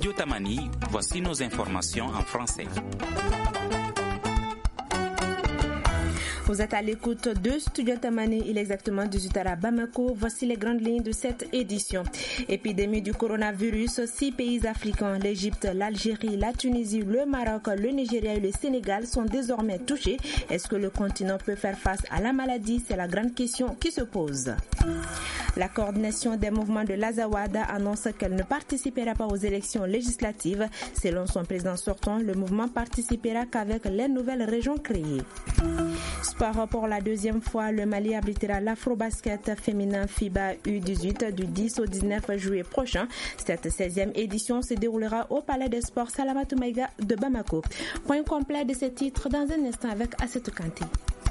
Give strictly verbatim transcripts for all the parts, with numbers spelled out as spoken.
Studio Tamani, voici nos informations en français. Vous êtes à l'écoute de Studio Tamani, il est exactement dix-huit heures à Bamako. Voici les grandes lignes de cette édition. Épidémie du coronavirus, six pays africains, l'Égypte, l'Algérie, la Tunisie, le Maroc, le Nigeria et le Sénégal sont désormais touchés. Est-ce que le continent peut faire face à la maladie? C'est la grande question qui se pose. La coordination des mouvements de l'Azawada annonce qu'elle ne participera pas aux élections législatives. Selon son président sortant, le mouvement participera qu'avec les nouvelles régions créées. Sport pour la deuxième fois, le Mali abritera l'Afrobasket féminin FIBA U dix-huit du dix au dix-neuf juillet prochain. Cette seizième édition se déroulera au Palais des Sports Salamatou Maïga de Bamako. Point complet de ces titres dans un instant avec Assetou Kanté.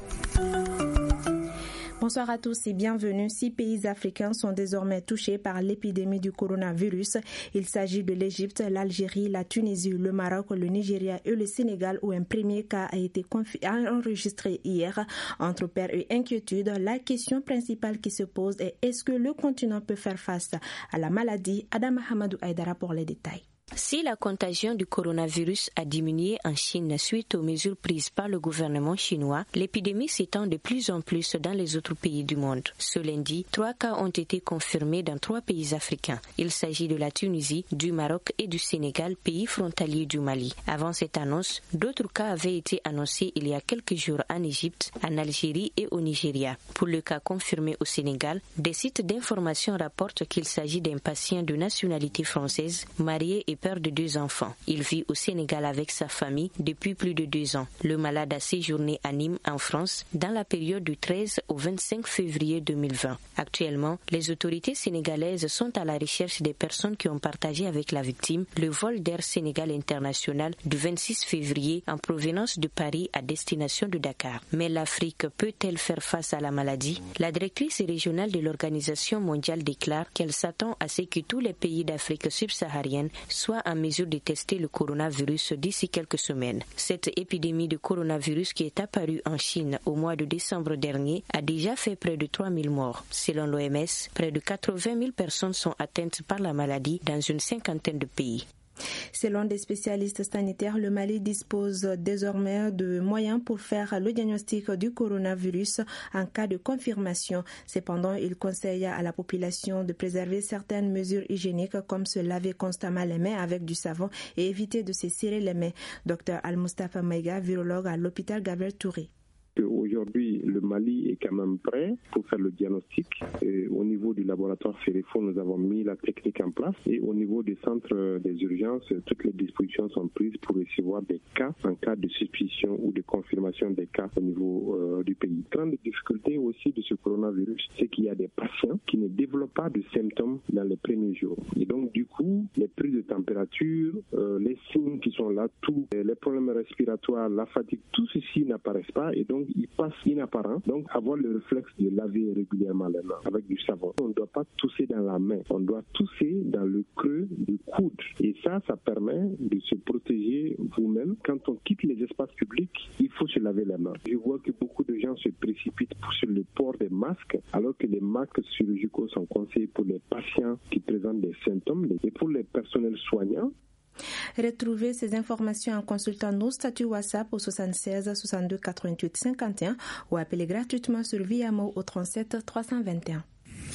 Bonsoir à tous et bienvenue. Six pays africains sont désormais touchés par l'épidémie du coronavirus. Il s'agit de l'Égypte, l'Algérie, la Tunisie, le Maroc, le Nigeria et le Sénégal où un premier cas a été confi- enregistré hier. Entre peur et inquiétude, la question principale qui se pose est est-ce que le continent peut faire face à la maladie? Adam Hamadou Aïdara pour les détails. Si la contagion du coronavirus a diminué en Chine suite aux mesures prises par le gouvernement chinois, l'épidémie s'étend de plus en plus dans les autres pays du monde. Ce lundi, trois cas ont été confirmés dans trois pays africains. Il s'agit de la Tunisie, du Maroc et du Sénégal, pays frontaliers du Mali. Avant cette annonce, d'autres cas avaient été annoncés il y a quelques jours en Égypte, en Algérie et au Nigeria. Pour le cas confirmé au Sénégal, des sites d'information rapportent qu'il s'agit d'un patient de nationalité française, marié et père de deux enfants. Il vit au Sénégal avec sa famille depuis plus de deux ans. Le malade a séjourné à Nîmes, en France, dans la période du treize au vingt-cinq février deux mille vingt. Actuellement, les autorités sénégalaises sont à la recherche des personnes qui ont partagé avec la victime le vol d'Air Sénégal International du vingt-six février en provenance de Paris à destination de Dakar. Mais l'Afrique peut-elle faire face à la maladie? La directrice régionale de l'Organisation mondiale déclare qu'elle s'attend à ce que tous les pays d'Afrique subsaharienne soit en mesure de tester le coronavirus d'ici quelques semaines. Cette épidémie de coronavirus qui est apparue en Chine au mois de décembre dernier a déjà fait près de trois mille morts. Selon l'O M S, près de quatre-vingt mille personnes sont atteintes par la maladie dans une cinquantaine de pays. Selon des spécialistes sanitaires, le Mali dispose désormais de moyens pour faire le diagnostic du coronavirus en cas de confirmation. Cependant, il conseille à la population de préserver certaines mesures hygiéniques comme se laver constamment les mains avec du savon et éviter de se serrer les mains. Docteur Al-Mustafa Maïga, virologue à l'hôpital Gabriel Touré. Aujourd'hui, le Mali est quand même prêt pour faire le diagnostic. Et au niveau du laboratoire Ferifo, nous avons mis la technique en place. Et au niveau des centres des urgences, toutes les dispositions sont prises pour recevoir des cas en cas de suspicion ou de confirmation des cas au niveau euh, du pays. Grande difficulté aussi de ce coronavirus, c'est qu'il y a des patients qui ne développent pas de symptômes dans les premiers jours. Et donc, du coup, les prises de température, euh, les signes qui sont là, tous les problèmes respiratoires, la fatigue, tout ceci n'apparaissent pas. Et donc, il passe inapparent. Donc, avoir le réflexe de laver régulièrement les mains avec du savon. On ne doit pas tousser dans la main. On doit tousser dans le creux du coude. Et ça, ça permet de se protéger vous-même. Quand on quitte les espaces publics, il faut se laver les mains. Je vois que beaucoup de gens se précipitent sur le port des masques, alors que les masques chirurgicaux sont conseillés pour les patients qui présentent des symptômes et pour les personnels soignants. Retrouvez ces informations en consultant nos statuts WhatsApp au soixante-seize soixante-deux quatre-vingt-huit cinquante et un ou appelez gratuitement sur Viamo au trente-sept trois cent vingt et un.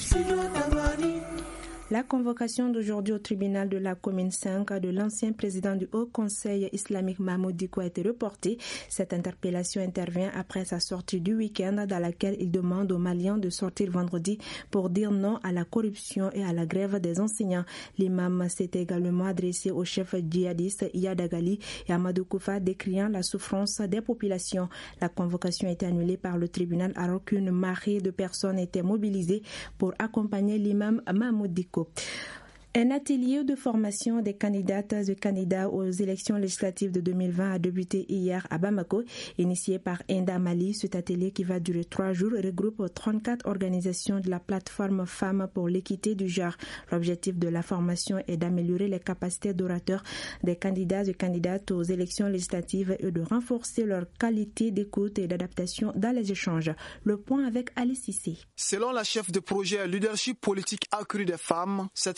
La convocation d'aujourd'hui au tribunal de la commune cinq de l'ancien président du Haut Conseil islamique Mahmoud Dicko a été reportée. Cette interpellation intervient après sa sortie du week-end dans laquelle il demande aux Maliens de sortir vendredi pour dire non à la corruption et à la grève des enseignants. L'imam s'est également adressé au chef djihadiste Iyad Agali et Amadou Koufa décriant la souffrance des populations. La convocation a été annulée par le tribunal alors qu'une marée de personnes était mobilisée pour accompagner l'imam Mahmoud Dicko. Un atelier de formation des candidates et candidats aux élections législatives de deux mille vingt a débuté hier à Bamako, initié par Enda Mali. Cet atelier qui va durer trois jours regroupe trente-quatre organisations de la plateforme Femmes pour l'équité du genre. L'objectif de la formation est d'améliorer les capacités d'orateurs des candidats et candidates aux élections législatives et de renforcer leur qualité d'écoute et d'adaptation dans les échanges. Le point avec Alice Cissé. Selon la chef de projet Leadership politique accru des femmes, cette formation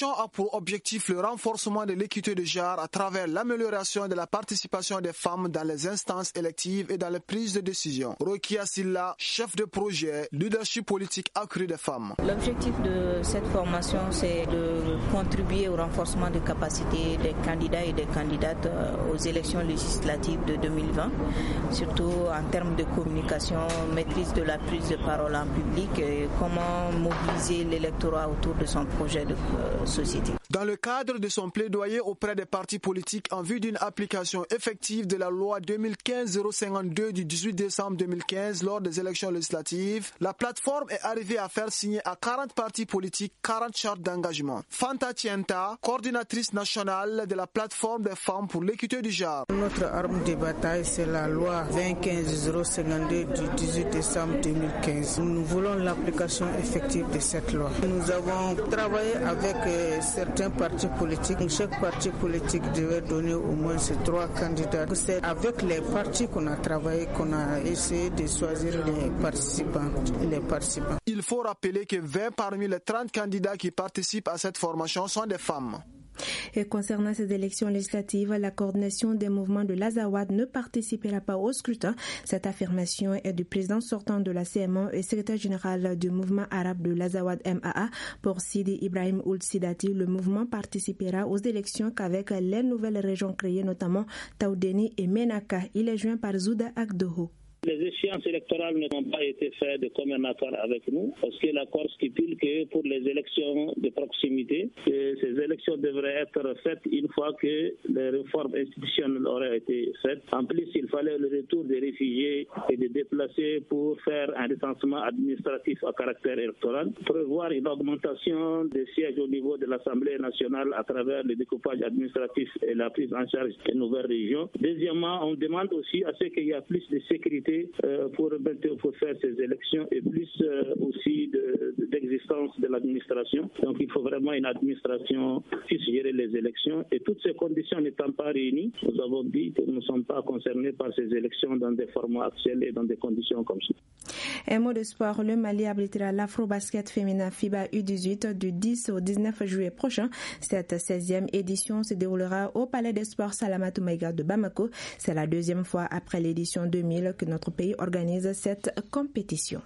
formation a pour objectif le renforcement de l'équité de genre à travers l'amélioration de la participation des femmes dans les instances électives et dans les prises de décision. Rokia Silla, chef de projet, leadership politique accru des femmes. L'objectif de cette formation, c'est de contribuer au renforcement des capacités des candidats et des candidates aux élections législatives de deux mille vingt, surtout en termes de communication, maîtrise de la prise de parole en public et comment mobiliser l'électorat autour de son projet de euh, société. Dans le cadre de son plaidoyer auprès des partis politiques en vue d'une application effective de la loi deux mille quinze zéro cinquante-deux du dix-huit décembre deux mille quinze lors des élections législatives, la plateforme est arrivée à faire signer à quarante partis politiques quarante chartes d'engagement. Fanta Tienta, coordinatrice nationale de la plateforme des femmes pour l'équité du genre. Notre arme de bataille, c'est la loi vingt quinze zéro cinquante-deux du dix-huit décembre deux mille quinze. Nous voulons l'application effective de cette loi. Nous avons travaillé avec euh, certains partis politiques. Chaque parti politique devait donner au moins ces trois candidats. C'est avec les partis qu'on a travaillé, qu'on a essayé de choisir les participants. Les participants. Il faut rappeler que vingt parmi les trente candidats qui participent à cette formation sont des femmes. Et concernant ces élections législatives, la coordination des mouvements de l'Azawad ne participera pas au scrutin. Cette affirmation est du président sortant de la C M A et secrétaire général du mouvement arabe de l'Azawad M A A. Pour Sidi Ibrahim Ould Sidati, le mouvement participera aux élections qu'avec les nouvelles régions créées, notamment Taoudeni et Menaka. Il est joint par Zouda Agdoho. Les échéances électorales n'ont pas été faites de commun accord avec nous, parce que l'accord stipule que pour les élections de proximité, que ces élections devraient être faites une fois que les réformes institutionnelles auraient été faites. En plus, il fallait le retour des réfugiés et des déplacés pour faire un recensement administratif à caractère électoral, prévoir une augmentation des sièges au niveau de l'Assemblée nationale à travers le découpage administratif et la prise en charge des nouvelles régions. Deuxièmement, on demande aussi à ce qu'il y ait plus de sécurité Pour, pour faire ces élections et plus euh, aussi de, de, d'existence de l'administration. Donc il faut vraiment une administration qui puisse gérer les élections et toutes ces conditions n'étant pas réunies, nous avons dit que nous ne sommes pas concernés par ces élections dans des formats actuels et dans des conditions comme ça. Un mot de sport, le Mali abritera l'Afro-Basket féminin FIBA U dix-huit du dix au dix-neuf juillet prochain. Cette seizième édition se déroulera au Palais des Sports Salamatou Maïga de Bamako. C'est la deuxième fois après l'édition deux mille que notre pays organise cette compétition.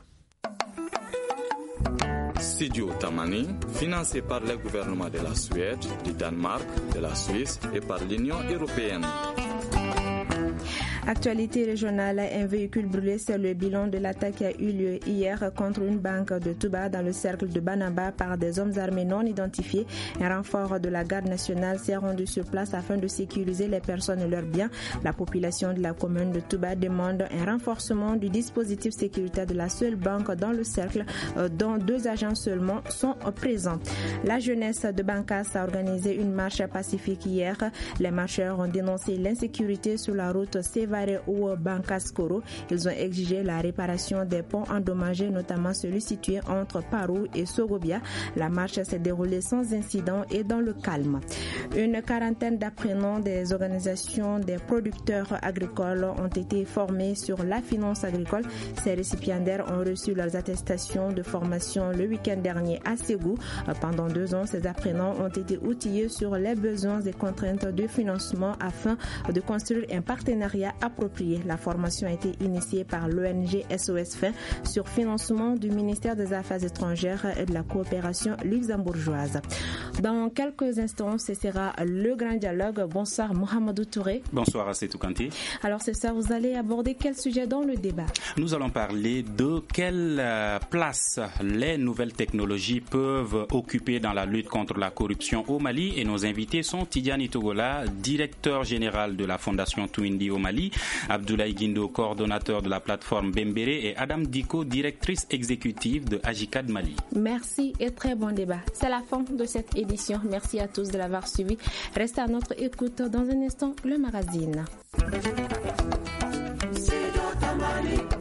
Studio Tamani, financé par le gouvernement de la Suède, du Danemark, de la Suisse et par l'Union européenne. Actualité régionale, un véhicule brûlé, c'est le bilan de l'attaque qui a eu lieu hier contre une banque de Touba dans le cercle de Banaba par des hommes armés non identifiés. Un renfort de la garde nationale s'est rendu sur place afin de sécuriser les personnes et leurs biens. La population de la commune de Touba demande un renforcement du dispositif sécuritaire de la seule banque dans le cercle, dont deux agents seulement sont présents. La jeunesse de Bankas a organisé une marche pacifique hier. Les marcheurs ont dénoncé l'insécurité sur la route Sévaré ou Bankas-Koro. Ils ont exigé la réparation des ponts endommagés, notamment celui situé entre Parou et Sogobia. La marche s'est déroulée sans incident et dans le calme. Une quarantaine d'apprenants des organisations des producteurs agricoles ont été formés sur la finance agricole. Ces récipiendaires ont reçu leurs attestations de formation le week-end dernier à Ségou. Pendant deux ans, ces apprenants ont été outillés sur les besoins et contraintes de financement afin de construire un partenariat approprié. La formation a été initiée par l'O N G S O S Fin sur financement du ministère des Affaires étrangères et de la coopération luxembourgeoise. Dans quelques instants, ce sera le grand dialogue. Bonsoir Mohamedou Touré. Bonsoir Assetou Kanté. Alors ce soir, vous allez aborder quel sujet dans le débat? Nous allons parler de quelle place les nouvelles technologies peuvent occuper dans la lutte contre la corruption au Mali, et nos invités sont Tidiane Togola, directeur général de la Fondation Touindi au Mali, Abdoulaye Guindo, coordonnateur de la plateforme Bembere, et Adam Diko, directrice exécutive de Agicad Mali. Merci et très bon débat. C'est la fin de cette édition. Merci à tous de l'avoir suivi. Restez à notre écoute. Dans un instant, le magazine.